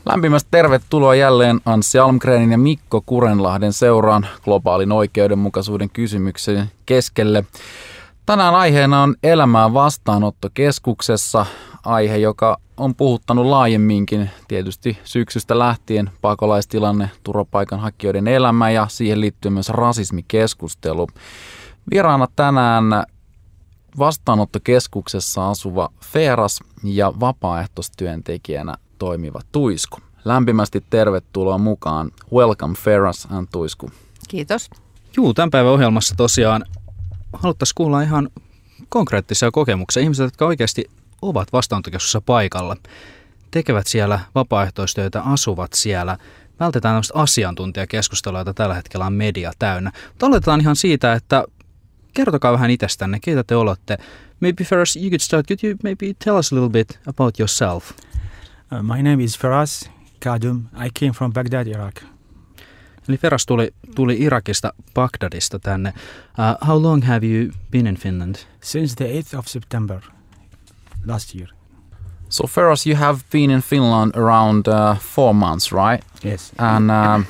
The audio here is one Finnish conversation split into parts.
Lämpimästi tervetuloa jälleen Anssi Almgrenin ja Mikko Kurenlahden seuraan globaalin oikeudenmukaisuuden kysymyksen keskelle. Tänään aiheena on elämää vastaanottokeskuksessa, aihe joka on puhuttanut laajemminkin tietysti syksystä lähtien pakolaistilanne, turvapaikanhakijoiden elämä ja siihen liittyy myös rasismikeskustelu. Vieraana tänään vastaanottokeskuksessa asuva Feras ja vapaaehtoistyöntekijänä toimiva Tuisku. Lämpimästi tervetuloa mukaan. Welcome Feras and Tuisku. Kiitos. Juu, tämän päivän ohjelmassa tosiaan haluttaisiin kuulla ihan konkreettisia kokemuksia. Ihmiset, jotka oikeasti ovat vastaanottokeskuksessa paikalla, tekevät siellä vapaaehtoistyötä, asuvat siellä. Vältetään tämmöistä asiantuntijakeskustelua, jota tällä hetkellä on media täynnä. Mutta aloitetaan ihan siitä, että kertokaa vähän itsestänne, keitä te olette. Maybe Feras, you could start. Could you maybe tell us a little bit about yourself? My name is Feras Kadum. I came from Baghdad, Iraq. Eli Feras tuli Irakista, Bagdadista tänne. How long have you been in Finland? Since the 8th of September last year. So Feras, you have been in Finland around 4 months, right? Yes. And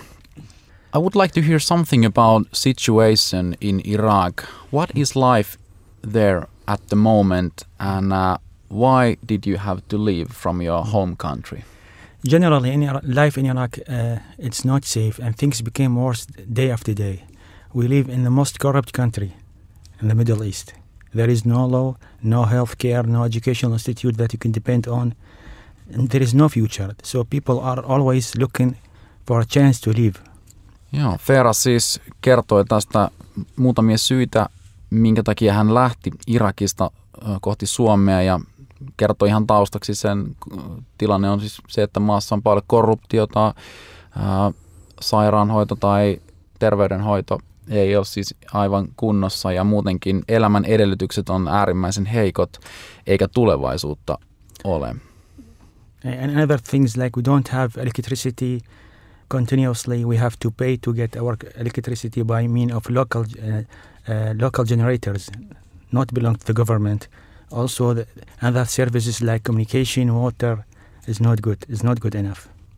I would like to hear something about situation in Iraq. What is life there at the moment, and why did you have to leave from your home country? Generally, life in Iraq, it's not safe, and things became worse day after day. We live in the most corrupt country in the Middle East. There is no law, no health care, no educational institute that you can depend on, and there is no future. So people are always looking for a chance to live. Joo, Feras siis kertoi tästä muutamia syitä, minkä takia hän lähti Irakista kohti Suomea ja kertoi ihan taustaksi sen. Tilanne on siis se, että maassa on paljon korruptiota, sairaanhoito tai terveydenhoito ei ole siis aivan kunnossa ja muutenkin elämän edellytykset on äärimmäisen heikot eikä tulevaisuutta ole. And other things like we don't have electricity continuously. We have to pay to get our electricity by means of local generators, not belong to the government. Also, other services like communication, water is not good enough.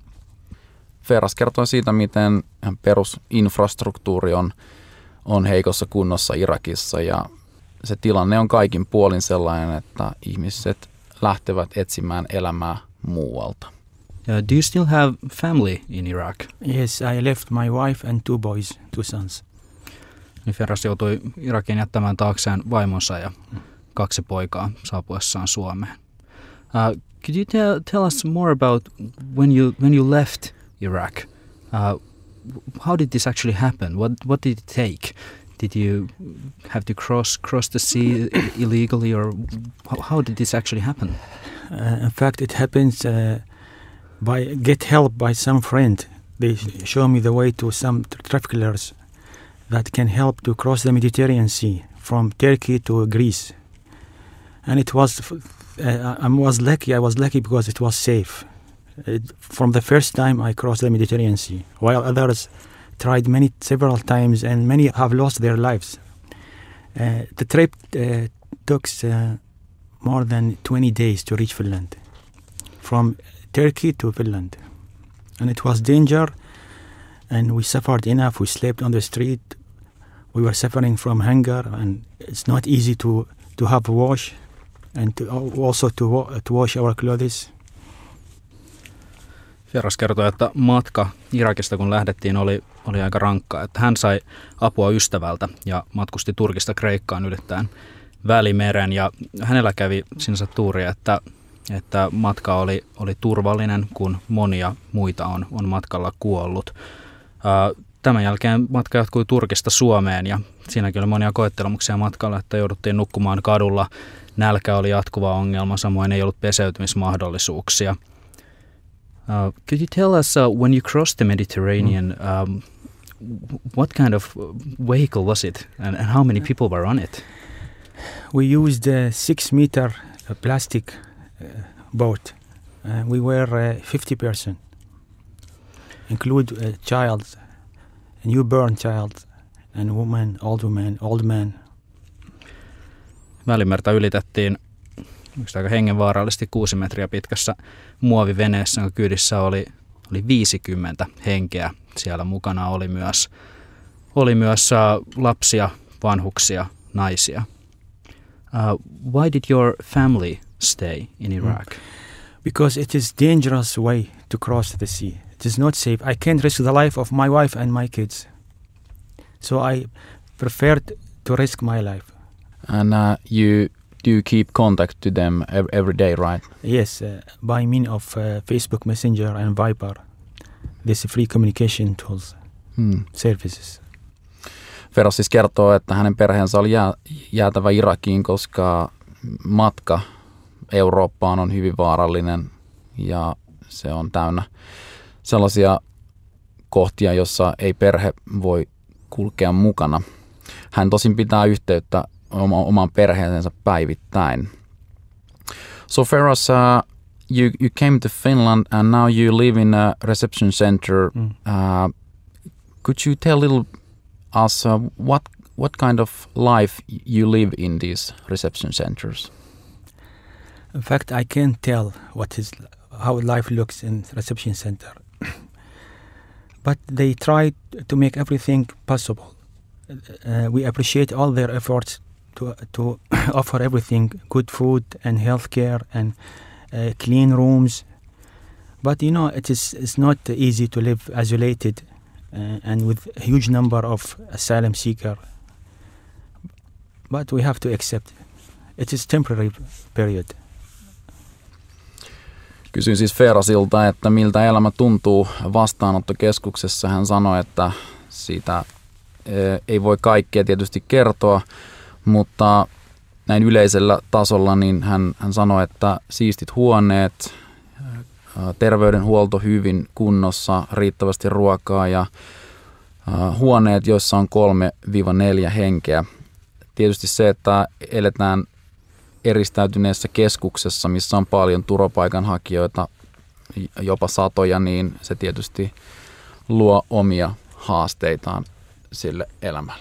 Feras kertoi siitä, miten perusinfrastruktuuri on heikossa kunnossa Irakissa ja se tilanne on kaikin puolin sellainen, että ihmiset lähtevät etsimään elämää muualta. Do you still have family in Iraq? Yes, I left my wife and 2 boys, 2 sons. Feras joutui Irakiin jättämään taakseen vaimonsa ja 2 poikaa saapuessaan Suomeen. Could you tell us more about when you left Iraq? How did this actually happen? What did it take? Did you have to cross the sea illegally, or how did this actually happen? In fact, it happens by get help by some friend. They show me the way to some travelers that can help to cross the Mediterranean Sea from Turkey to Greece. And it was, I was lucky because it was safe. From the first time I crossed the Mediterranean Sea, while others tried several times and many have lost their lives. The trip took more than 20 days to reach Finland, from Turkey to Finland. And it was danger, and we suffered enough. We slept on the street. We were suffering from hunger, and it's not easy to have a wash and to wash our clothes. Feras kertoi, että matka Irakista kun lähdettiin oli aika rankkaa. Että hän sai apua ystävältä ja matkusti Turkista Kreikkaan ylittäen Välimeren. Ja hänellä kävi sinänsä tuuri, että matka oli turvallinen, kun monia muita on matkalla kuollut. Tämän jälkeen matka jatkui Turkista Suomeen ja siinäkin oli monia koettelemuksia matkalla, että jouduttiin nukkumaan kadulla. Nälkä oli jatkuva ongelma, samoin ei ollut peseytymismahdollisuuksia. Could you tell us when you crossed the Mediterranean, what kind of vehicle was it and how many people were on it? We used a 6-meter plastic boat. We were 50 person, include a child, a newborn child, and old man. Välimerta ylitettiin aika hengenvaarallisesti 6 metriä pitkässä muoviveneessä, jonka kyydissä oli oli 50 henkeä. Siellä mukana oli myös lapsia, vanhuksia, naisia. Why did your family stay in Iraq? Because it is dangerous way to cross the sea. It is not safe. I can't risk the life of my wife and my kids. So I preferred to risk my life. And you do keep contact to them every day, right? Yes, by means of Facebook Messenger and Viber. This free communication tools, services. Feroz siis kertoo, että hänen perheensä oli jäätävä Irakiin, koska matka Eurooppaan on hyvin vaarallinen ja se on täynnä sellaisia kohtia, jossa ei perhe voi kulkea mukana. Hän tosin pitää yhteyttä omaan perheensä päivittäin. So Feroz, you came to Finland and now you live in a reception center. Could you tell a little us what kind of life you live in these reception centers? In fact, I can't tell how life looks in reception center. But they try to make everything possible. We appreciate all their efforts to offer everything, good food and healthcare and clean rooms. But it's not easy to live isolated and with a huge number of asylum seekers. But we have to accept it is temporary period. Kysyin siis Ferozilta, että miltä elämä tuntuu vastaanottokeskuksessa. Hän sanoi, että siitä ei voi kaikkea tietysti kertoa, mutta näin yleisellä tasolla niin hän sanoi, että siistit huoneet, terveydenhuolto hyvin kunnossa, riittävästi ruokaa ja huoneet, joissa on 3-4 henkeä. Tietysti se, että eletään eristäytyneessä keskuksessa, missä on paljon turvapaikanhakijoita, jopa satoja, niin se tietysti luo omia haasteitaan sille elämälle.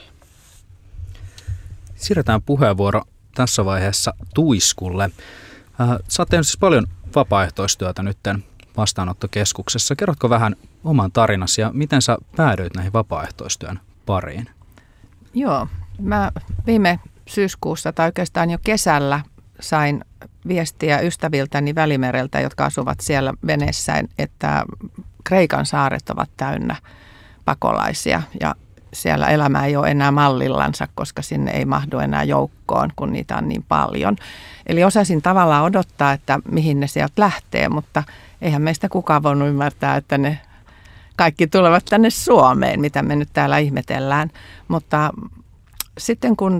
Siirretään puheenvuoro tässä vaiheessa Tuiskulle. Sä oot tehnyt siis paljon vapaaehtoistyötä nytten vastaanottokeskuksessa. Kerrotko vähän oman tarinasi ja miten sä päädyit näihin vapaaehtoistyön pariin? Joo, mä viime syyskuussa tai oikeastaan jo kesällä sain viestiä ystäviltäni Välimereltä, jotka asuvat siellä veneessä, että Kreikan saaret ovat täynnä pakolaisia ja siellä elämä ei ole enää mallillansa, koska sinne ei mahdu enää joukkoon, kun niitä on niin paljon. Eli osasin tavallaan odottaa, että mihin ne sieltä lähtee, mutta eihän meistä kukaan voinut ymmärtää, että ne kaikki tulevat tänne Suomeen, mitä me nyt täällä ihmetellään. Mutta sitten kun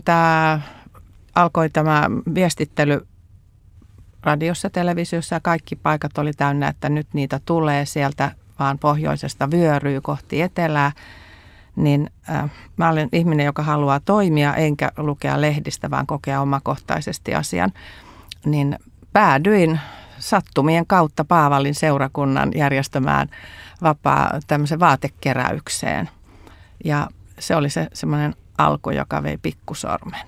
alkoi tämä viestittely radiossa, televisiossa ja kaikki paikat oli täynnä, että nyt niitä tulee sieltä vaan pohjoisesta vyöryy kohti etelää, niin mä olen ihminen, joka haluaa toimia enkä lukea lehdistä, vaan kokea omakohtaisesti asian, niin päädyin sattumien kautta Paavalin seurakunnan järjestämään tämmöisen vaatekeräykseen. Ja se oli semmoinen alku, joka vei pikkusormen.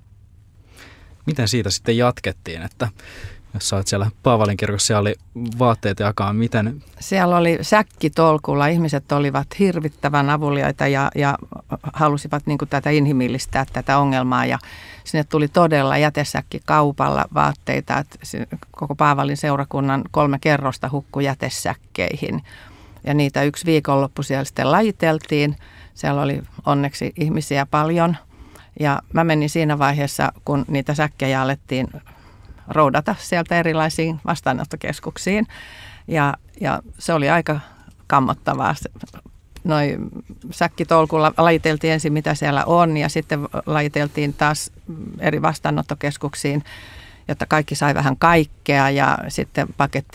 Miten siitä sitten jatkettiin, että jos sä olet siellä Paavalin kirkossa, siellä oli vaatteet jakaa, miten? Siellä oli säkkitolkulla. Ihmiset olivat hirvittävän avuliaita ja halusivat niin kuin tätä inhimillistää tätä ongelmaa. Ja sinne tuli todella jätesäkkikaupalla vaatteita. Että koko Paavalin seurakunnan 3 kerrosta hukkui jätesäkkeihin. Ja niitä yksi viikonloppu siellä sitten lajiteltiin. Siellä oli onneksi ihmisiä paljon. Ja mä menin siinä vaiheessa, kun niitä säkkejä alettiin roudata sieltä erilaisiin vastaanottokeskuksiin. Ja se oli aika kammottavaa. Noi säkkitolkulla lajiteltiin ensin, mitä siellä on, ja sitten lajiteltiin taas eri vastaanottokeskuksiin, jotta kaikki sai vähän kaikkea. Ja sitten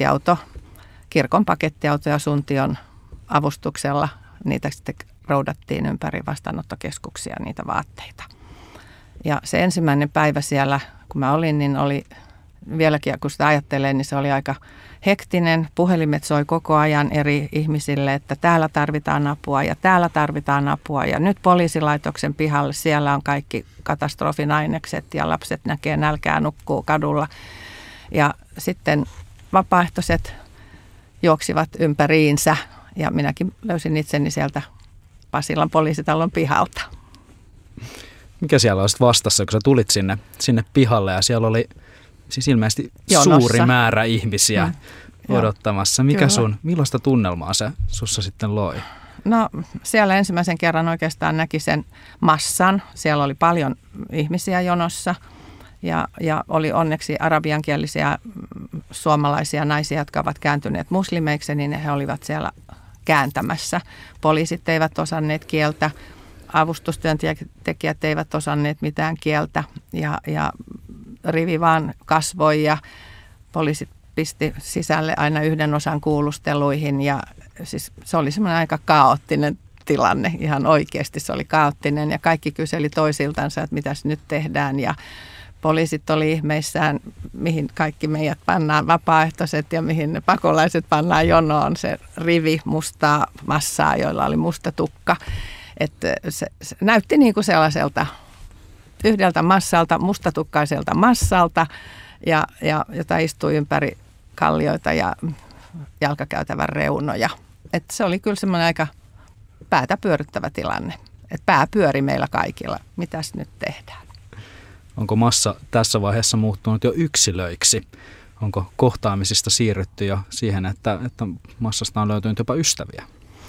kirkon pakettiauto ja Suntion avustuksella niitä sitten roudattiin ympäri vastaanottokeskuksia, niitä vaatteita. Ja se ensimmäinen päivä siellä, kun mä olin, niin oli vieläkin, kun sitä ajattelee, niin se oli aika hektinen. Puhelimet soi koko ajan eri ihmisille, että täällä tarvitaan apua ja täällä tarvitaan apua. Ja nyt poliisilaitoksen pihalle, siellä on kaikki katastrofin ainekset ja lapset näkee nälkää, nukkuu kadulla. Ja sitten vapaaehtoiset, juoksivat ympäriinsä ja minäkin löysin itseni sieltä Pasilan poliisitalon pihalta. Mikä siellä olisit vastassa, kun sä tulit sinne pihalle ja siellä oli siis ilmeisesti jonossa suuri määrä ihmisiä odottamassa. Millaista tunnelmaa se sussa sitten loi? No siellä ensimmäisen kerran oikeastaan näki sen massan. Siellä oli paljon ihmisiä jonossa ja oli onneksi arabiankielisiä suomalaisia naisia, jotka ovat kääntyneet muslimeiksi, niin he olivat siellä kääntämässä. Poliisit eivät osanneet kieltä, avustustyöntekijät eivät osanneet mitään kieltä ja rivi vaan kasvoi ja poliisit pisti sisälle aina yhden osan kuulusteluihin ja siis se oli semmoinen aika kaoottinen tilanne, ihan oikeasti se oli kaoottinen ja kaikki kyseli toisiltansa, että mitäs nyt tehdään ja poliisit oli ihmeissään, mihin kaikki meidät pannaan vapaaehtoiset ja mihin ne pakolaiset pannaan jonoon, se rivi mustaa massaa, joilla oli musta tukka, että se näytti niin kuin sellaiselta yhdeltä massalta, mustatukkaiselta massalta ja jota istui ympäri kallioita ja jalkakäytävän reunoja. Että se oli kyllä semmoinen aika päätä pyörittävä tilanne. Että pää pyöri meillä kaikilla. Mitäs nyt tehdään? Onko massa tässä vaiheessa muuttunut jo yksilöiksi? Onko kohtaamisista siirrytty jo siihen, että massasta on löytynyt jopa ystäviä?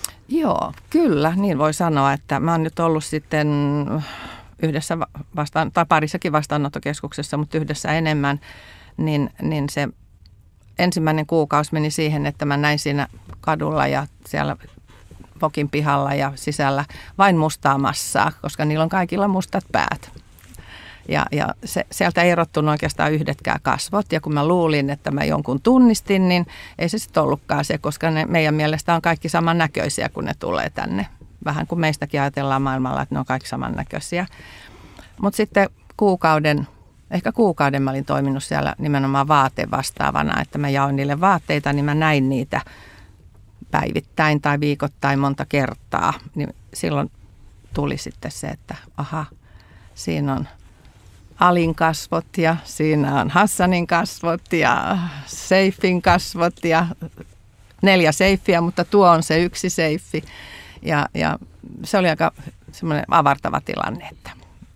Kyllä, niin voi sanoa, että mä oon nyt ollut sitten yhdessä tai parissakin vastaanottokeskuksessa, mutta yhdessä enemmän, niin se ensimmäinen kuukausi meni siihen, että mä näin siinä kadulla ja siellä Vokin pihalla ja sisällä vain mustaa massaa, koska niillä on kaikilla mustat päät. Ja sieltä ei erottunut oikeastaan yhdetkään kasvot. Ja kun mä luulin, että mä jonkun tunnistin, niin ei se sitten ollutkaan se, koska ne meidän mielestä on kaikki samannäköisiä, kun ne tulee tänne. Vähän kuin meistäkin ajatellaan maailmalla, että ne on kaikki samannäköisiä. Mutta sitten ehkä kuukauden mä olin toiminut siellä nimenomaan vaatevastaavana, että mä jaoin niille vaatteita, niin mä näin niitä päivittäin tai viikoittain monta kertaa. Niin silloin tuli sitten se, että siinä on Alin kasvot ja siinä on Hassanin kasvot ja Seifin kasvot ja 4 seiffiä, mutta tuo on se yksi seiffi. Ja se oli aika semmoinen avartava tilanne, että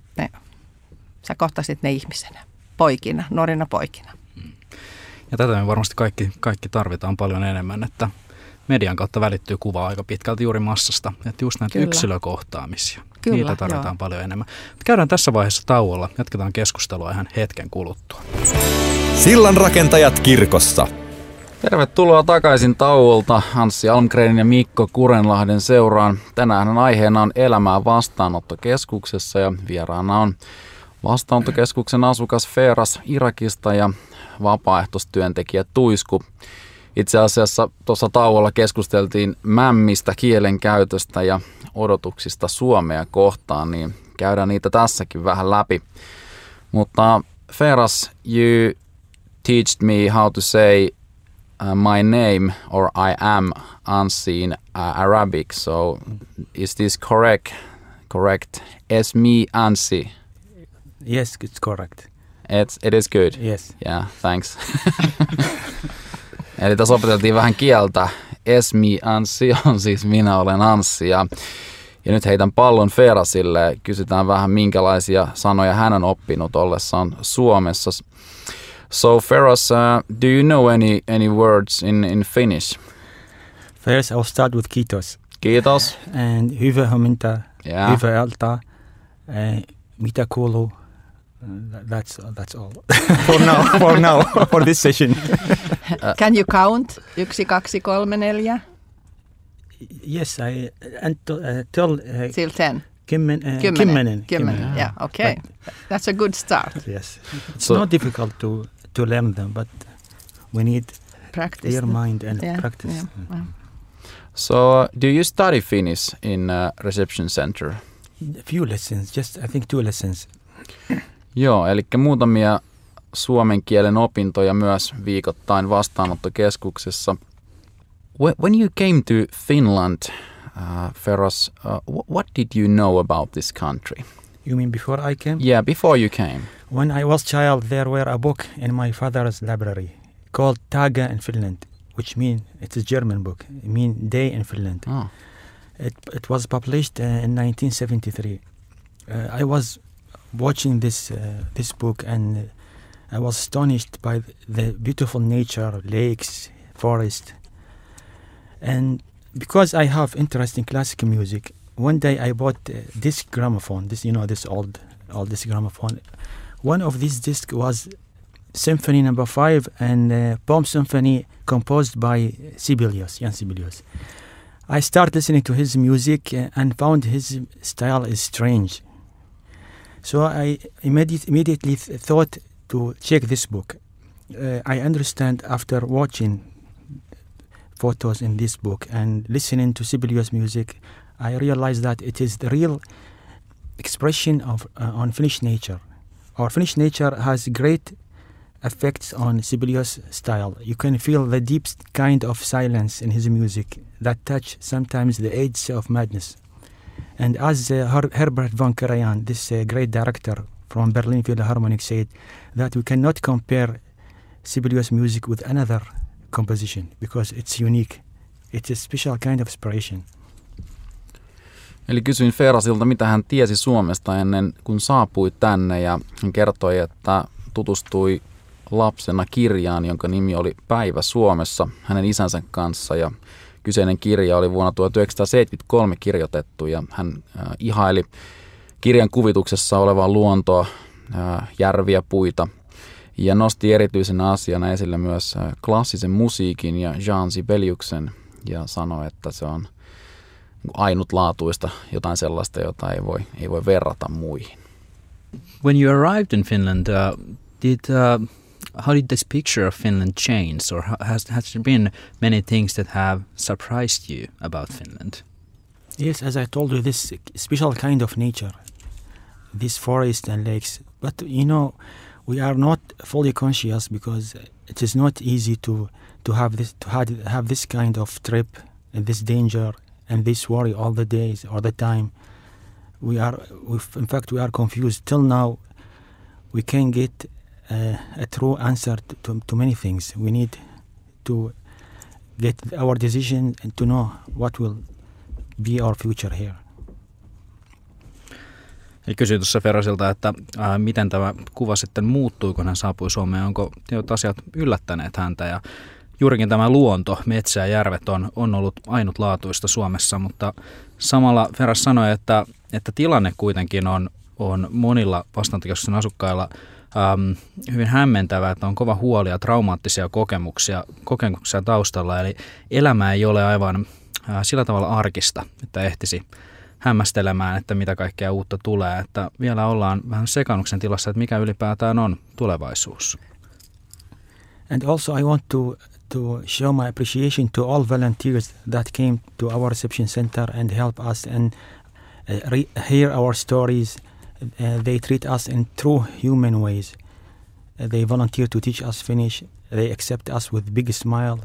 sä kohtasit ne ihmisenä, poikina, nuorina poikina. Ja tätä me varmasti kaikki tarvitaan paljon enemmän, että median kautta välittyy kuva aika pitkälti juuri massasta, että just näitä yksilökohtaamisia. Niitä tarvitaan paljon enemmän. Käydään tässä vaiheessa tauolla, jatketaan keskustelua ihan hetken kuluttua. Sillan rakentajat kirkossa. Tervetuloa takaisin tauolta Anssi Almgrenin ja Mikko Kurenlahden seuraan. Tänään aiheena on elämää vastaanottokeskuksessa ja vieraana on vastaanottokeskuksen asukas Feras Irakista ja vapaaehtoistyöntekijä Tuisku. Itse asiassa tuossa tauolla keskusteltiin mämmistä, kielen käytöstä ja odotuksista Suomea kohtaan, niin käydään niitä tässäkin vähän läpi. Mutta Feras, you teached me how to say my name or I am Anssi in Arabic. So is this correct? Es mi Anssi. Yes, it's correct. It is good? Yes. Yeah, thanks. Eli tässä opeteltiin vähän kieltä. Esmi Anssi on siis minä olen Anssi ja nyt heitän pallon Ferasille. Kysytään vähän minkälaisia sanoja hän on oppinut ollessaan Suomessa. So Feras, do you know any words in Finnish? First I'll start with kiitos. Kiitos. And hyvää huomenta, hyvää iltaa, mitä kuuluu. That's all for now for this session. Can you count? 1, 2, 3, 4. Yes, I tell till 10. Kymmenen. Yeah, okay. That's a good start. Yes, it's not difficult to learn them, but we need practice their mind and practice. Yeah. So, do you study Finnish in reception center? A few lessons, just I think 2 lessons. Joo, eli muutamia suomen kielen opintoja myös viikoittain vastaanottokeskuksessa. When you came to Finland, Feras, what did you know about this country? You mean before I came? Yeah, before you came. When I was child, there were a book in my father's library called Taga in Finland. which mean it's a German book. It means day in Finland. Oh. It was published in 1973. I was watching this book, and I was astonished by the beautiful nature, lakes, forest. And because I have interest in classical music, one day I bought this gramophone. This old this gramophone. One of these discs was Symphony No. 5 and Poem Symphony composed by Sibelius, Jan Sibelius. I started listening to his music and found his style is strange. So I immediately thought to check this book. I understand after watching photos in this book and listening to Sibelius music, I realized that it is the real expression of on Finnish nature. Our Finnish nature has great effects on Sibelius' style. You can feel the deep kind of silence in his music that touch sometimes the edge of madness. And as Herbert von Karajan, this great director from Berlin Philharmonic, said that we cannot compare Sibelius' music with another composition because it's unique. It's a special kind of inspiration. Eli kysyin Ferasilta, mitä hän tiesi Suomesta ennen kuin saapui tänne, ja hän kertoi, että tutustui lapsena kirjaan, jonka nimi oli Päivä Suomessa hänen isänsä kanssa, ja kyseinen kirja oli vuonna 1973 kirjoitettu, ja hän ihaili kirjan kuvituksessa olevaa luontoa, järviä, puita, ja nosti erityisenä asiana esille myös klassisen musiikin ja Jan Sibeliuksen, ja sanoi, että se on ainutlaatuista, jotain sellaista, jota ei voi verrata muihin. When you arrived in Finland, how did this picture of Finland change, or has there been many things that have surprised you about Finland? Yes, as I told you, this special kind of nature, these forests and lakes. But we are not fully conscious because it is not easy to have this kind of trip and this danger and this worry all the days, all the time. In fact, we are confused. Till now, we can't get a true answer to many things. We need to get our decision and to know what will be our future here. Eli kysyin tuossa Ferasilta, että miten tämä kuva sitten muuttui, kun hän saapui Suomeen. Onko tietyt asiat yllättäneet häntä? Ja juurikin tämä luonto, metsä ja järvet on ollut ainutlaatuista Suomessa, mutta samalla Feras sanoi, että tilanne kuitenkin on monilla vastaanottokeskuksen asukkailla hyvin hämmentävää, että on kova huoli ja traumaattisia kokemuksia taustalla. Eli elämä ei ole aivan sillä tavalla arkista, että ehtisi hämmästelemään, että mitä kaikkea uutta tulee. Että vielä ollaan vähän sekannuksen tilassa, että mikä ylipäätään on tulevaisuus. And also I want to show my appreciation to all volunteers that came to our reception center and help us and hear our stories. They treat us in true human ways. They volunteer to teach us Finnish. They accept us with big smile.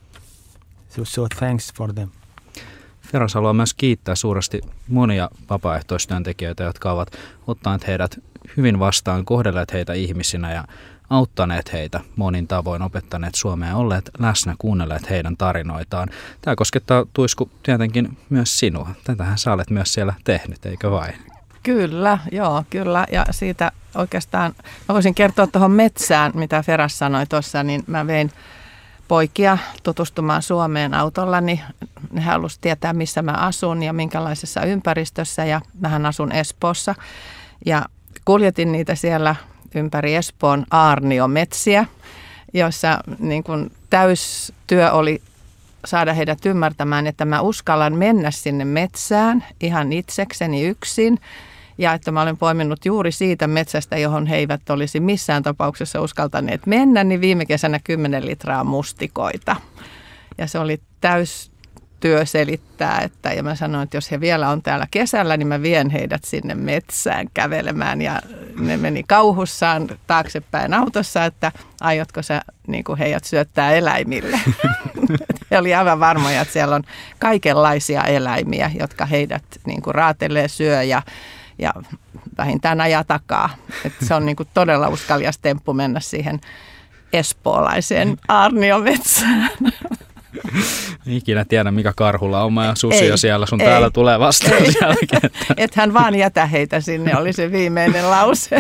So thanks for them. Feras haluaa myös kiittää suuresti monia vapaaehtoistyöntekijöitä, jotka ovat ottaneet heidät hyvin vastaan, kohdelleet heitä ihmisinä ja auttaneet heitä monin tavoin, opettaneet suomea ja olleet läsnä, kuunnelleet heidän tarinoitaan. Tämä koskettaa, Tuisku, tietenkin myös sinua. Tätähän sä olet myös siellä tehnyt, eikö vain? Kyllä, joo, kyllä. Ja siitä oikeastaan, mä voisin kertoa tuohon metsään, mitä Feras sanoi tuossa, niin mä vein poikia tutustumaan Suomeen autollani. Ne halusivat tietää, missä mä asun ja minkälaisessa ympäristössä, ja mähän asun Espoossa. Ja kuljetin niitä siellä ympäri Espoon aarniometsiä, joissa niin kun täystyö oli saada heidät ymmärtämään, että mä uskallan mennä sinne metsään ihan itsekseni yksin. Ja että mä olen poiminut juuri siitä metsästä, johon he eivät olisi missään tapauksessa uskaltaneet mennä, niin viime kesänä 10 litraa mustikoita. Ja se oli täystyö selittää, ja mä sanoin, että jos he vielä on täällä kesällä, niin mä vien heidät sinne metsään kävelemään. Ja ne meni kauhussaan taaksepäin autossa, että aiotko sä niin kuin heidät syöttää eläimille. He oli aivan varmoja, että siellä on kaikenlaisia eläimiä, jotka heidät niin kuin raatelee, syö ja vähintään ajaa takaa. Että se on niin kuin todella uskallias temppu mennä siihen espoolaiseen aarniometsään. Ikinä tiedä, mikä karhulauma ja susia siellä sun täällä tulee vastaan jälkeen. Et hän vaan jätä heitä sinne, oli se viimeinen lause.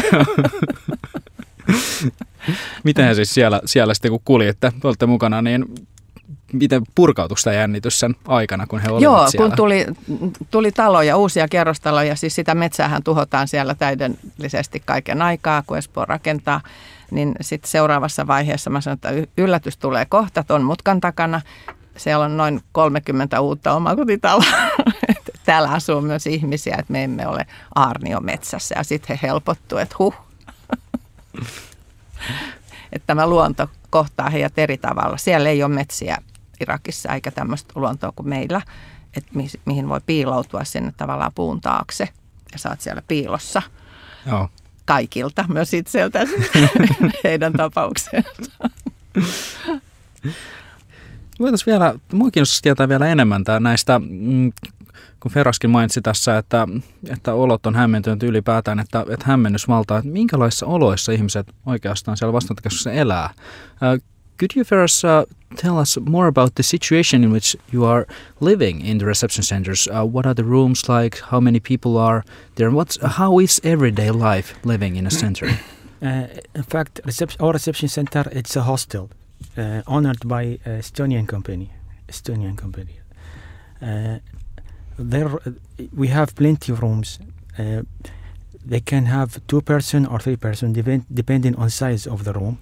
Miten siis siellä sitten kun kuljitte, olette mukana, niin miten purkautui sitä jännitys sen aikana, kun he olivat siellä? Kun tuli taloja, uusia kerrostaloja, siis sitä metsäähän tuhotaan siellä täydellisesti kaiken aikaa, kun Espoo rakentaa, niin sitten seuraavassa vaiheessa mä sanon, että yllätys tulee kohta ton mutkan takana. Siellä on noin 30 uutta omakotitaloa. Täällä asuu myös ihmisiä, että me emme ole aarniometsässä, ja sitten he helpottuu, että että tämä luonto kohtaa heidät eri tavalla. Siellä ei ole metsiä Irakissa eikä tämmöistä luontoa kuin meillä, että mihin voi piiloutua sinne tavallaan puun taakse ja saat siellä piilossa. Joo. Kaikilta, myös itseltä heidän tapaukseensa. Voitaisiin vielä, minua kiinnostaisi tietää vielä enemmän näistä, kun Feraskin mainitsi tässä, että olot on hämmentynyt ylipäätään, että hämmennys valtaa, että minkälaisissa oloissa ihmiset oikeastaan siellä vastaanottokeskuksessa elää. Could you, Feras, tell us more about the situation in which you are living in the reception centers? What are the rooms like? How many people are there? How is everyday life living in a center? In fact, our reception center, it's a hostel owned by Estonian company. There we have plenty of rooms. They can have 2-person or 3-person, depending on size of the room.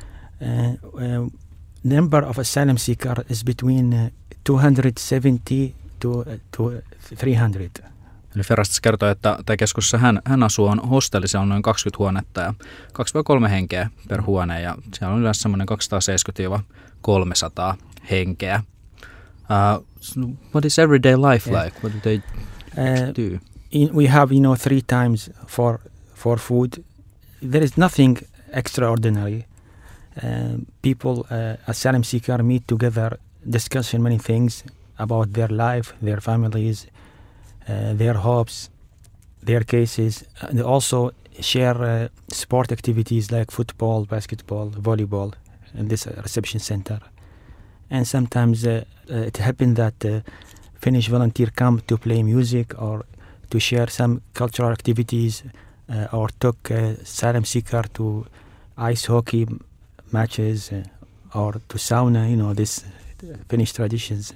Number of asylum seeker is between 270 to 300. Eli Ferastis kertoi, että tämä keskuksessa hän asuu on hostelli, siellä on noin 20 huonetta ja 2-3 henkeä per huone ja siellä on yleensä semmoinen 270-300 henkeä. What is everyday life like? What do they do? We have 3 times for food. There is nothing extraordinary. People, asylum seeker meet together, discuss many things about their life, their families, their hopes, their cases, and also share sport activities like football, basketball, volleyball in this reception center. And sometimes it happens that Finnish volunteer come to play music or to share some cultural activities or took asylum seeker to ice hockey matches or to sauna, this Finnish traditions.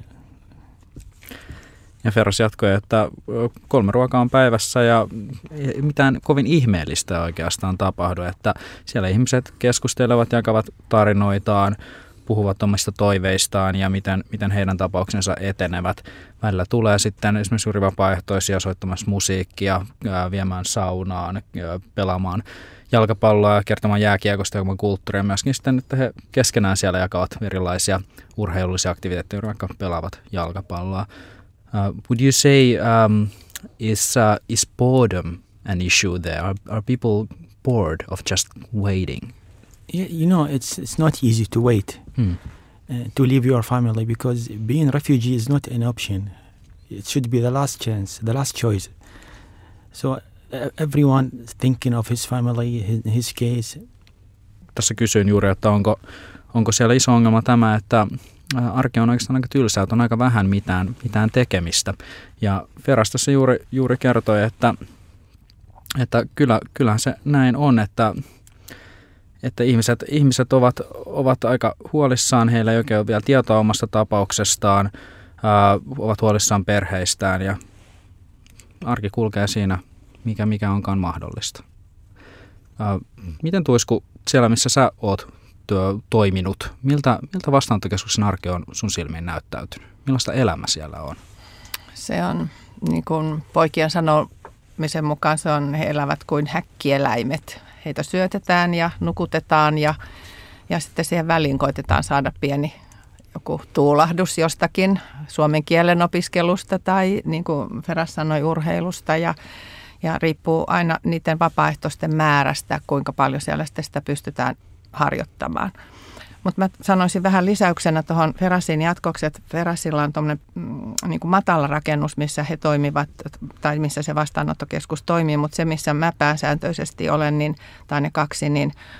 Ja Feras jatkoi, että 3 ruokaa on päivässä ja ei mitään kovin ihmeellistä oikeastaan tapahdu, että siellä ihmiset keskustelevat, jakavat tarinoitaan, puhuvat omista toiveistaan ja miten heidän tapauksensa etenevät. Välillä tulee sitten esimerkiksi juuri vapaaehtoisia soittamassa musiikkia, viemään saunaan, pelaamaan jalkapalloa ja kertomaan jääkiekosta ja kulttuuria. Myöskin sitten, että he keskenään siellä jakavat erilaisia urheilullisia aktiviteetteja, vaikka pelaavat jalkapalloa. Would you say is boredom an issue there? Are people bored of just waiting? It's not easy to wait to leave your family because being a refugee is not an option. It should be the last chance, the last choice. So everyone thinking of his family, his case. Tässä kysyin juuri, että onko siellä iso ongelma tämä, että arki on oikeastaan aika tylsää, että on aika vähän mitään tekemistä. Ja Feras tässä juuri kertoi, että kyllähän se näin on, että ihmiset ovat aika huolissaan, heillä ei oikein ole vielä tietoa omasta tapauksestaan, ovat huolissaan perheistään ja arki kulkee siinä, mikä onkaan mahdollista. Miten Tuisku, siellä missä sä oot toiminut, miltä vastaanottokeskuksen arki on sun silmiin näyttäytynyt? Millaista elämä siellä on? Se on, niin kuin poikien sanomisen mukaan, he elävät kuin häkkieläimet. Heitä syötetään ja nukutetaan ja sitten siihen väliin koitetaan saada pieni joku tuulahdus jostakin suomen kielen opiskelusta tai niin kuin Feras sanoi, urheilusta ja riippuu aina niiden vapaaehtoisten määrästä, kuinka paljon siellä sitä pystytään harjoittamaan. Mutta mä sanoisin vähän lisäyksenä tuohon Ferasin jatkoksi, että Ferasilla on tuommoinen niin kuin matala rakennus, missä he toimivat, tai missä se vastaanottokeskus toimii, mutta se, missä mä pääsääntöisesti olen, tai ne 2, niin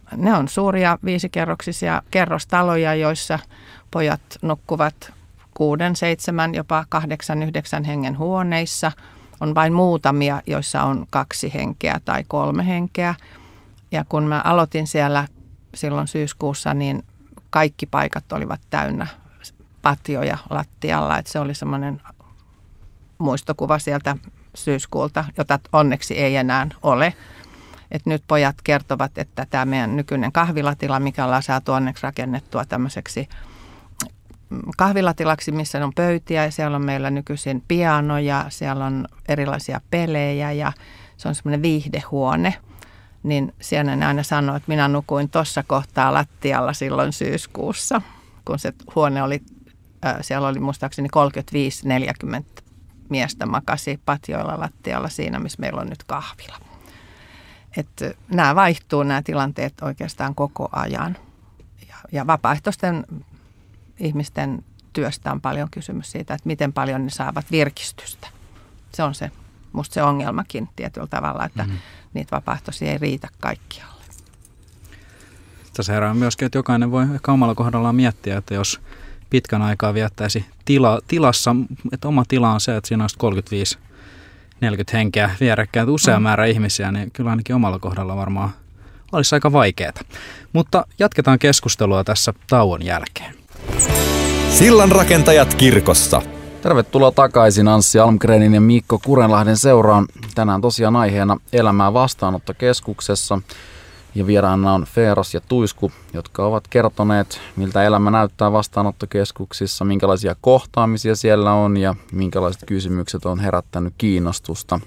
ne on suuria 5-kerroksisia kerrostaloja, joissa pojat nukkuvat 6, 7, jopa 8, 9 hengen huoneissa. On vain muutamia, joissa on 2 henkeä tai 3 henkeä. Ja kun mä aloitin siellä silloin syyskuussa, niin kaikki paikat olivat täynnä patjoja lattialla. Että se oli semmoinen muistokuva sieltä syyskuulta, jota onneksi ei enää ole. Et nyt pojat kertovat, että tämä meidän nykyinen kahvilatila, mikä ollaan saatu onneksi rakennettua tämmöiseksi kahvilatilaksi, missä on pöytiä ja siellä on meillä nykyisin pianoja, siellä on erilaisia pelejä ja se on semmoinen viihdehuone. Niin siellä ne aina sanoo, että minä nukuin tuossa kohtaa lattialla silloin syyskuussa, kun se huone oli, siellä oli muistaakseni 35-40 miestä makasi patjoilla lattialla siinä, missä meillä on nyt kahvila. Että nämä vaihtuu, nämä tilanteet oikeastaan koko ajan. Ja vapaaehtoisten ihmisten työstä on paljon kysymys siitä, että miten paljon ne saavat virkistystä. Se on se, musta se ongelmakin tietyllä tavalla, että niitä vapaaehtoisia ei riitä kaikkialle. Tässä herää myöskin, että jokainen voi ehkä omalla kohdallaan miettiä, että jos pitkän aikaa viettäisi tilassa, että oma tila on se, että siinä olisi 35-40 henkeä vierekkäin, usea määrä ihmisiä, niin kyllä ainakin omalla kohdalla varmaan olisi aika vaikeaa. Mutta jatketaan keskustelua tässä tauon jälkeen. Sillanrakentajat kirkossa. Tervetuloa takaisin Anssi Almgrenin ja Mikko Kurenlahden seuraan. Tänään tosiaan aiheena elämää vastaanottokeskuksessa. Ja vieraana on Feeros ja Tuisku, jotka ovat kertoneet, miltä elämä näyttää vastaanottokeskuksissa, minkälaisia kohtaamisia siellä on ja minkälaiset kysymykset on herättänyt kiinnostusta.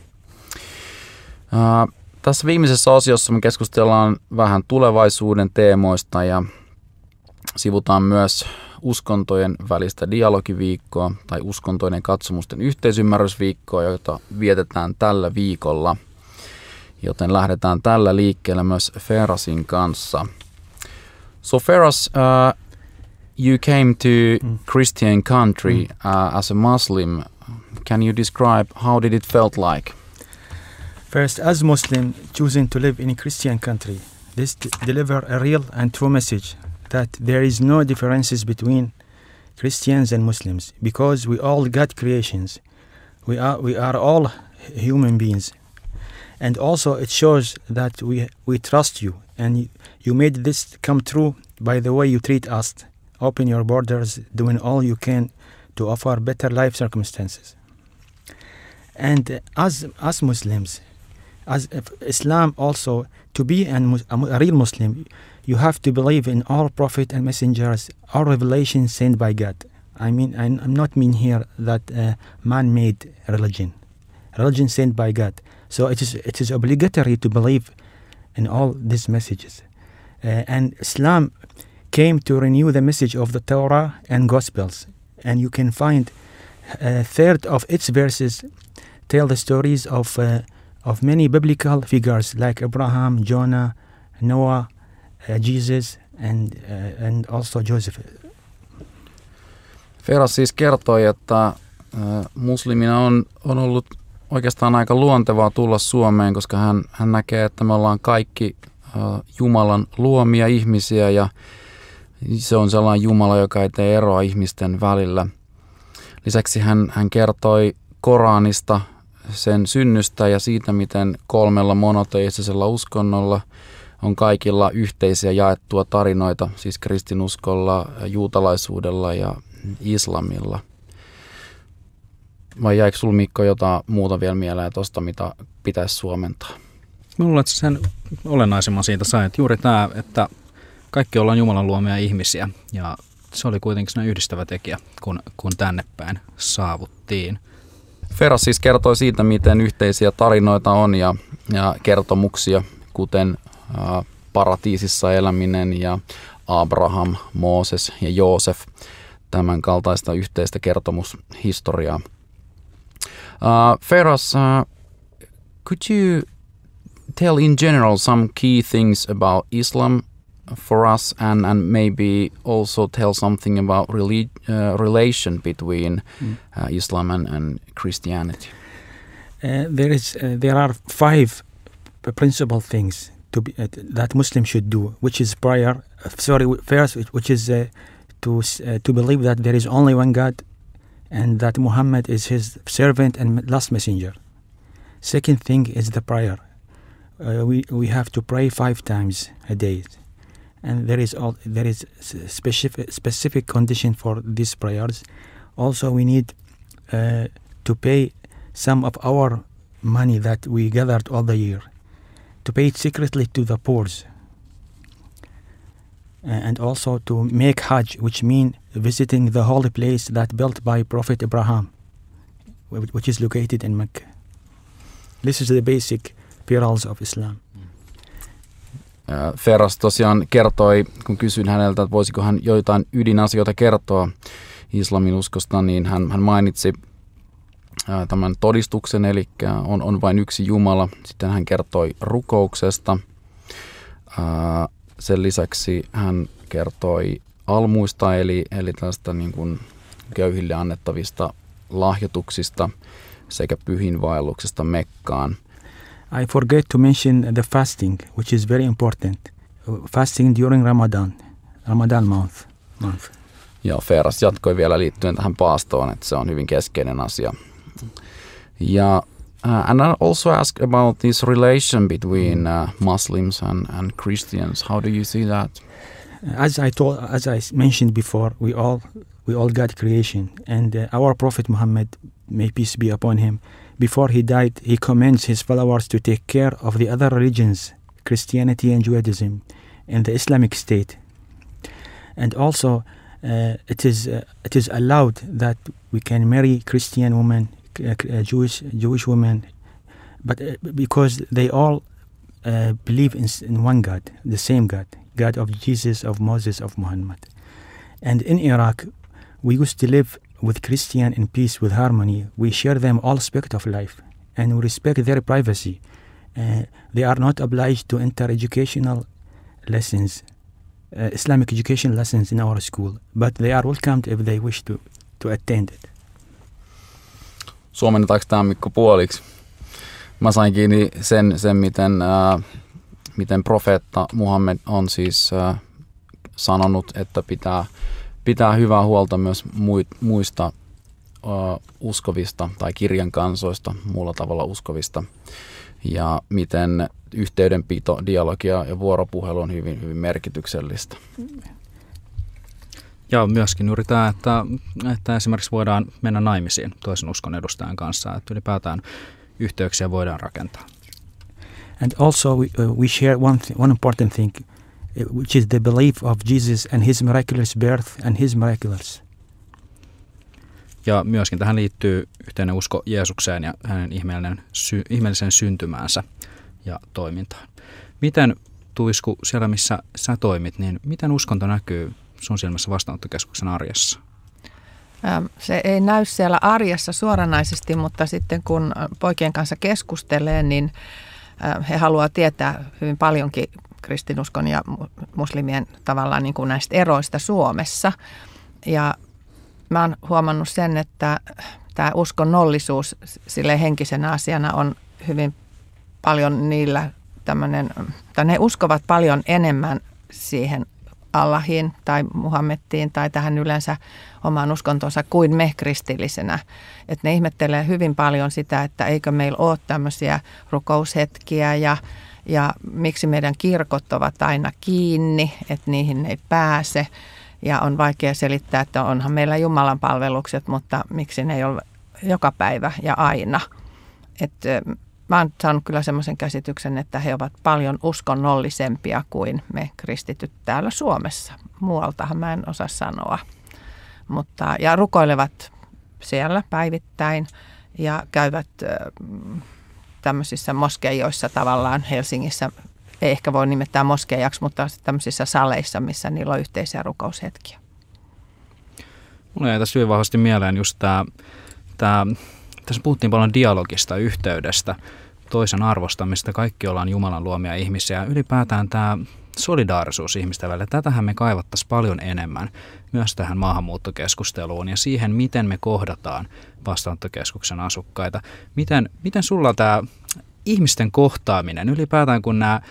Tässä viimeisessä osiossa me keskustellaan vähän tulevaisuuden teemoista ja sivutaan myös uskontojen välistä dialogiviikkoa tai uskontojen katsomusten yhteisymmärrysviikkoa, jota vietetään tällä viikolla. Joten lähdetään tällä liikkeelle myös Feerosin kanssa. So Feeros, you came to Christian country as a Muslim. Can you describe how did it felt like? First, as Muslim choosing to live in a Christian country, this deliver a real and true message that there is no differences between Christians and Muslims because we all God creations. We are all human beings. And also it shows that we trust you and you made this come true by the way you treat us, open your borders, doing all you can to offer better life circumstances. And as Muslims, as Islam also, to be a real Muslim, you have to believe in all prophet and messengers, all revelations sent by God. I mean, I'm not mean here that man-made religion sent by God. So it is obligatory to believe in all these messages. And Islam came to renew the message of the Torah and Gospels. And you can find a third of its verses tell the stories of many biblical figures like Abraham, Jonah, Noah, Jesus and also Joseph. Feeros siis kertoi, että muslimina on ollut oikeastaan aika luontevaa tulla Suomeen, koska hän näkee, että me ollaan kaikki Jumalan luomia ihmisiä ja se on sellainen Jumala, joka ei tee eroa ihmisten välillä. Lisäksi hän kertoi Koranista, sen synnystä ja siitä, miten 3 monoteistisella uskonnolla on kaikilla yhteisiä jaettua tarinoita, siis kristinuskolla, juutalaisuudella ja islamilla. Vai jäikö sinulla, Mikko, jotain muuta vielä mieleen tuosta, mitä pitäisi suomentaa? Mä luulen, että sen olennaisemman siitä sai, että juuri tämä, että kaikki ollaan Jumalan luomia ihmisiä ja se oli kuitenkin sellainen yhdistävä tekijä, kun tänne päin saavuttiin. Feeros siis kertoi siitä, miten yhteisiä tarinoita on ja kertomuksia, kuten paratiisissa eläminen ja Abraham, Mooses ja Joosef, tämän kaltaista yhteistä kertomushistoriaa. Feeros, could you tell in general some key things about Islam for us and maybe also tell something about relation between Islam and Christianity? There are 5 principal things that Muslims should do, which is prayer. First, which is to believe that there is only one God, and that Muhammad is his servant and last messenger. Second thing is the prayer. We have to pray 5 times a day, and there is specific condition for these prayers. Also, we need to pay some of our money that we gathered all the year, to pay it secretly to the poor, and also to make Hajj, which means visiting the holy place that built by Prophet Abraham, which is located in Mecca. This is the basic pillars of Islam. Ferras tosiaan kertoi, kun kysyin häneltä, että voisiko hän joitain ydinasioita kertoa islamin uskosta, niin hän mainitsi tämän todistuksen, eli on vain yksi Jumala. Sitten hän kertoi rukouksesta. Sen lisäksi hän kertoi almuista, eli tästä niin kuin köyhille annettavista lahjoituksista sekä pyhinvaelluksesta Mekkaan. I forget to mention the fasting, which is very important. Fasting during Ramadan month. Joo, Ferras jatkoi vielä liittyen tähän paastoon, että se on hyvin keskeinen asia. Ja and I also ask about this relation between Muslims and Christians. How do you see that? As I mentioned before, we all got creation, and our Prophet Muhammad, may peace be upon him, before he died, he commends his followers to take care of the other religions, Christianity and Judaism, in the Islamic State. And also, it is allowed that we can marry Christian women, Jewish women, but because they all believe in one God, the same God of Jesus, of Moses, of Muhammad. And in Iraq, we used to live with Christian in peace, with harmony. We share them all aspects of life, and we respect their privacy. They are not obliged to enter educational lessons, Islamic education lessons in our school, but they are welcomed if they wish to attend it. Suomennetaanko tämä, Mikko, puoliksi? Mä sain kiinni sen miten profeetta Muhammed on siis sanonut, että pitää hyvää huolta myös muista uskovista tai kirjan kansoista, muulla tavalla uskovista. Ja miten yhteydenpito, dialogia ja vuoropuhelu on hyvin, hyvin merkityksellistä. Ja myöskin juuri tämä, että esimerkiksi voidaan mennä naimisiin toisen uskon edustajan kanssa, että ylipäätään yhteyksiä voidaan rakentaa. And also we share one important thing, which is the belief of Jesus and his miraculous birth and his miracles. Ja myöskin tähän liittyy yhteinen usko Jeesukseen ja hänen ihmeelliseen syntymäänsä ja toimintaan. Miten, Tuisku, siellä missä sä toimit, niin miten uskonto näkyy sun silmässä vastaanottokeskuksen arjessa? Se ei näy siellä arjessa suoranaisesti, mutta sitten kun poikien kanssa keskustelee, niin he haluaa tietää hyvin paljonkin kristinuskon ja muslimien tavallaan niin kuin näistä eroista Suomessa. Ja mä oon huomannut sen, että tämä uskonnollisuus sille henkisenä asiana on hyvin paljon niillä tai ne uskovat paljon enemmän siihen Allahiin tai Muhammedtiin tai tähän yleensä omaan uskontonsa kuin me kristillisenä. Että ne ihmettelee hyvin paljon sitä, että eikö meillä ole tämmöisiä rukoushetkiä ja miksi meidän kirkot ovat aina kiinni, että niihin ei pääse. Ja on vaikea selittää, että onhan meillä Jumalan palvelukset, mutta miksi ne ei ole joka päivä ja aina. Että mä oon saanut kyllä semmoisen käsityksen, että he ovat paljon uskonnollisempia kuin me kristityt täällä Suomessa. Muualtahan mä en osaa sanoa. Ja rukoilevat siellä päivittäin ja käyvät tämmöisissä moskeijoissa tavallaan Helsingissä. Ei ehkä voi nimettää moskeijaksi, mutta tämmöisissä saleissa, missä niillä on yhteisiä rukoushetkiä. Mulla jäi tässä hyvin vahvasti mieleen just tässä puhuttiin paljon dialogista, yhteydestä, toisen arvostamista. Kaikki ollaan Jumalan luomia ihmisiä. Ylipäätään tämä solidaarisuus ihmisten välillä. Tätähän me kaivattaisiin paljon enemmän myös tähän maahanmuuttokeskusteluun ja siihen, miten me kohdataan vastaanottokeskuksen asukkaita. Miten sulla tämä ihmisten kohtaaminen, ylipäätään kun nämä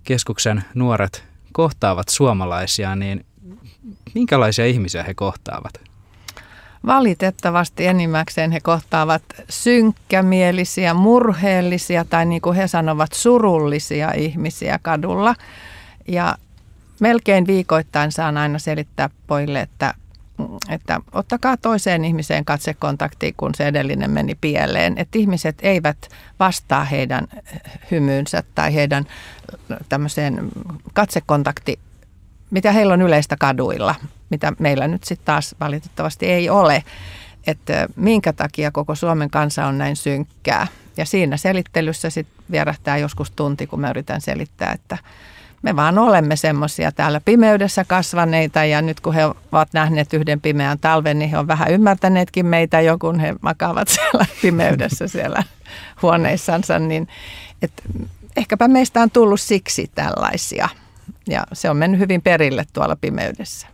keskuksen nuoret kohtaavat suomalaisia, niin minkälaisia ihmisiä he kohtaavat? Valitettavasti enimmäkseen he kohtaavat synkkämielisiä, murheellisia tai niin kuin he sanovat surullisia ihmisiä kadulla. Ja melkein viikoittain saan aina selittää pojille, että ottakaa toiseen ihmiseen katsekontaktiin, kun se edellinen meni pieleen. Että ihmiset eivät vastaa heidän hymyynsä tai heidän tämmöiseen katsekontakti, mitä heillä on yleistä kaduilla, mitä meillä nyt sitten taas valitettavasti ei ole. Että minkä takia koko Suomen kansa on näin synkkää. Ja siinä selittelyssä sitten vierähtää joskus tunti, kun mä yritän selittää, että me vaan olemme semmoisia täällä pimeydessä kasvaneita ja nyt kun he ovat nähneet yhden pimeän talven, niin he on vähän ymmärtäneetkin meitä jo, kun he makaavat siellä pimeydessä siellä huoneissansa. Niin, ehkäpä meistä on tullut siksi tällaisia ja se on mennyt hyvin perille tuolla pimeydessä.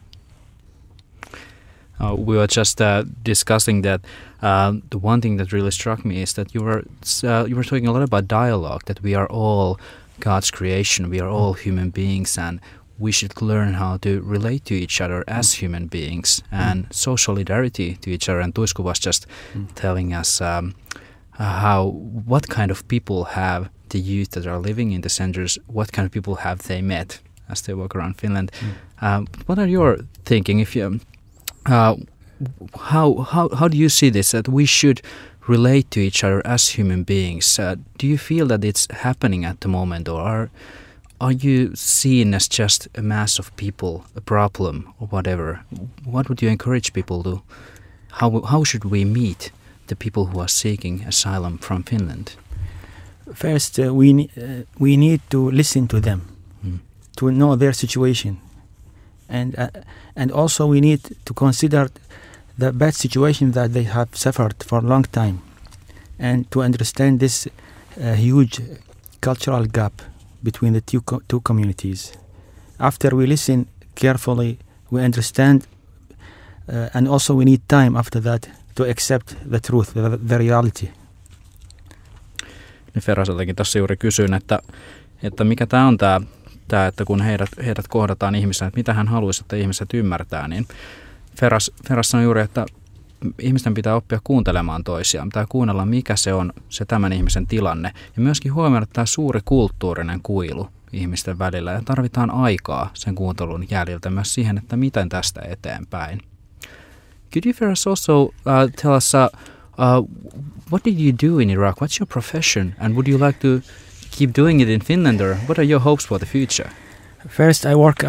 We were just discussing that the one thing that really struck me is that you were talking a lot about dialogue, that we are all God's creation, we are all human beings and we should learn how to relate to each other as human beings and show solidarity to each other. And Tuisku was just telling us what kind of people have the youth that are living in the centers, what kind of people have they met as they walk around Finland. What are your thinking? If you, how do you see this, that we should relate to each other as human beings? Do you feel that it's happening at the moment, or are you seen as just a mass of people, a problem or whatever? What would you encourage people to? How should we meet the people who are seeking asylum from Finland? First, we need to listen to them, to know their situation, and also we need to consider the bad situation that they have suffered for a long time, and to understand this huge cultural gap between the two communities. After we listen carefully, we understand, and also we need time after that to accept the truth, the reality. Feraseltakin tässä juuri kysyin, että mikä tämä on tämä, että kun heidät kohdataan ihmisenä, että mitä hän haluaisi, että ihmiset ymmärtää, niin Feras sanoi juuri, että ihmisten pitää oppia kuuntelemaan toisiaan, pitää kuunnella mikä se on se tämän ihmisen tilanne ja myöskin huomioida tämä suuri kulttuurinen kuilu ihmisten välillä ja tarvitaan aikaa sen kuuntelun jäljiltä myös siihen, että miten tästä eteenpäin. Could you Feras also tell us what did you do in Iraq? What's your profession and would you like to keep doing it in Finland or what are your hopes for the future? First, I work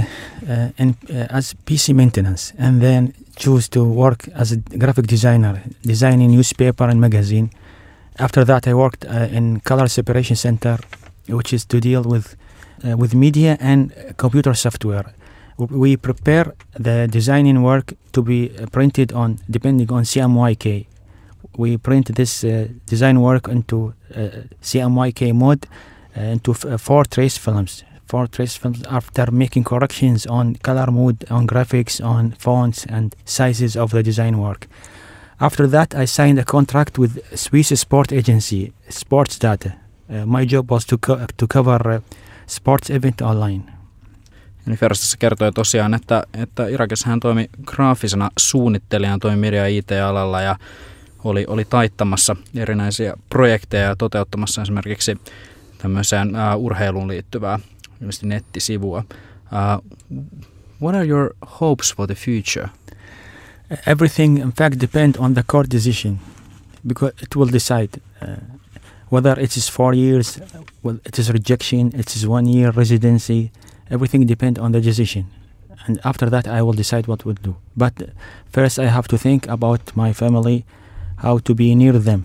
as PC maintenance, and then choose to work as a graphic designer, designing newspaper and magazine. After that, I worked in Color Separation Center, which is to deal with media and computer software. We prepare the designing work to be printed on, depending on CMYK. We print this design work into CMYK mode into 4 trace films. 4 trace films after making corrections on color mode, on graphics, on fonts and sizes of the design work. After that, I signed a contract with Swiss sport agency, Sports Data. My job was to cover sports event online. Eli Feras tässä kertoi tosiaan, että Irakissa hän toimi graafisena suunnittelijana, toimi media- ja IT-alalla ja oli taittamassa erinäisiä projekteja ja toteuttamassa esimerkiksi tämmöiseen urheiluun liittyvää ilmeisesti nettisivua. What are your hopes for the future? Everything, in fact, depends on the court decision, because it will decide whether it is 4 years, well, it is rejection, it is 1 year residency. Everything depends on the decision, and after that, I will decide what we'll do. But first, I have to think about my family, how to be near them,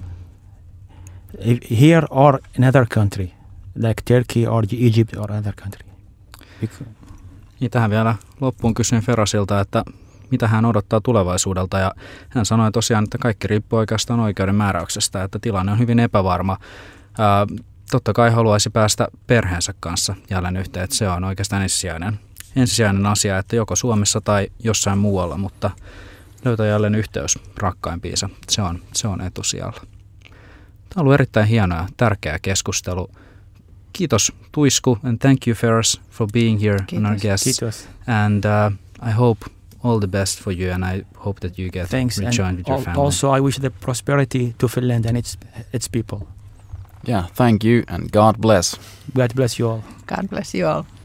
here or another country, like Turkey or Egypt or other country. Ja tähän vielä loppuun kysyin Ferasilta, että mitä hän odottaa tulevaisuudelta. Ja hän sanoi tosiaan, että kaikki riippuu oikeastaan oikeuden määräyksestä, että tilanne on hyvin epävarma. Totta kai haluaisi päästä perheensä kanssa jälleen yhteen, että se on oikeastaan ensisijainen asia, että joko Suomessa tai jossain muualla, mutta löytää jälleen yhteys rakkaimpiinsa. Se on etusijalla. Tämä on ollut erittäin hieno ja tärkeä keskustelu. kiitos Tuisku, and thank you Ferris for being here and our guests. Kiitos. And I hope all the best for you, and I hope that you get rejoined with your family. Also, I wish the prosperity to Finland and its people. Yeah, thank you and God bless. God bless you all. God bless you all.